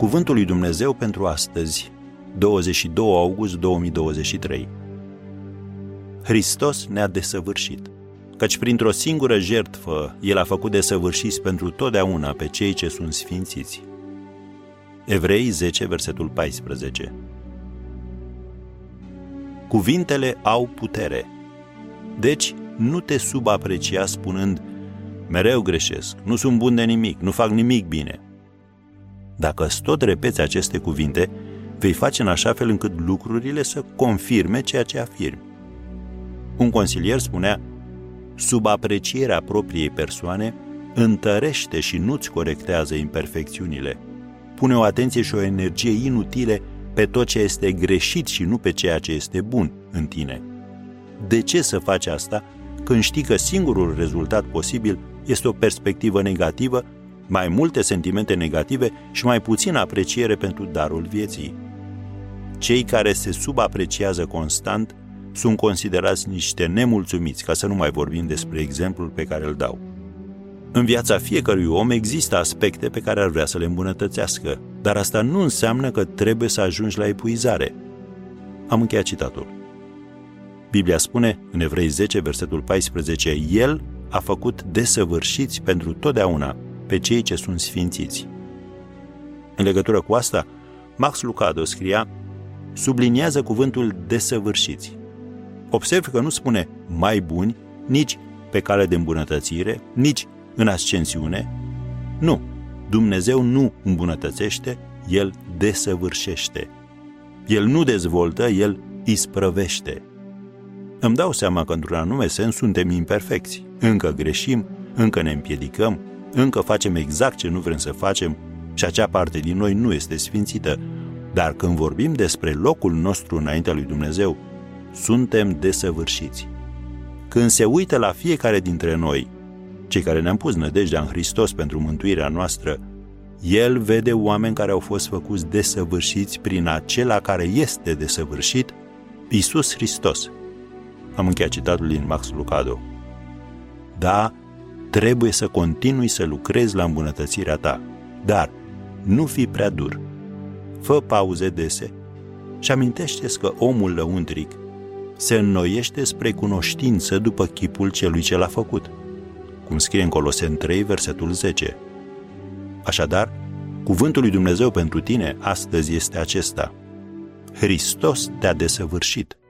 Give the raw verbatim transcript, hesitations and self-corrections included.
Cuvântul lui Dumnezeu pentru astăzi, douăzeci și doi august două mii douăzeci și trei. Hristos ne-a desăvârșit, căci printr-o singură jertfă El a făcut desăvârșiți pentru totdeauna pe cei ce sunt sfințiți. Evrei zece, versetul paisprezece. Cuvintele au putere. Deci, nu te subaprecia spunând: mereu greșesc, nu sunt bun de nimic, nu fac nimic bine. Dacă îți tot repeți aceste cuvinte, vei face în așa fel încât lucrurile să confirme ceea ce afirmi. Un consilier spunea: subaprecierea propriei persoane întărește și nu-ți corectează imperfecțiunile. Pune o atenție și o energie inutile pe tot ce este greșit și nu pe ceea ce este bun în tine. De ce să faci asta când știi că singurul rezultat posibil este o perspectivă negativă, mai multe sentimente negative și mai puțină apreciere pentru darul vieții? Cei care se subapreciază constant sunt considerați niște nemulțumiți, ca să nu mai vorbim despre exemplul pe care îl dau. În viața fiecărui om există aspecte pe care ar vrea să le îmbunătățească, dar asta nu înseamnă că trebuie să ajungi la epuizare. Am încheiat citatul. Biblia spune în Evrei zece, versetul paisprezece, El a făcut desăvârșiți pentru totdeauna pe cei ce sunt sfințiți. În legătură cu asta, Max Lucado scria: subliniază cuvântul desăvârșiți. Observ că nu spune mai buni, nici pe cale de îmbunătățire, nici în ascensiune. Nu, Dumnezeu nu îmbunătățește, El desăvârșește. El nu dezvoltă, El isprăvește. Îmi dau seama că, într-un anume sens, suntem imperfecți. Încă greșim, încă ne împiedicăm, încă facem exact ce nu vrem să facem și acea parte din noi nu este sfințită. Dar când vorbim despre locul nostru înaintea lui Dumnezeu, suntem desăvârșiți. Când se uită la fiecare dintre noi, cei care ne-am pus nădejdea în Hristos pentru mântuirea noastră, El vede oameni care au fost făcuți desăvârșiți prin acela care este desăvârșit, Iisus Hristos. Am încheiat citatul din Max Lucado. Da, trebuie să continui să lucrezi la îmbunătățirea ta, dar nu fi prea dur. Fă pauze dese și amintește-ți că omul lăuntric se înnoiește spre cunoștință după chipul celui ce l-a făcut, cum scrie în Coloseni trei, versetul zece. Așadar, cuvântul lui Dumnezeu pentru tine astăzi este acesta: Hristos te-a desăvârșit.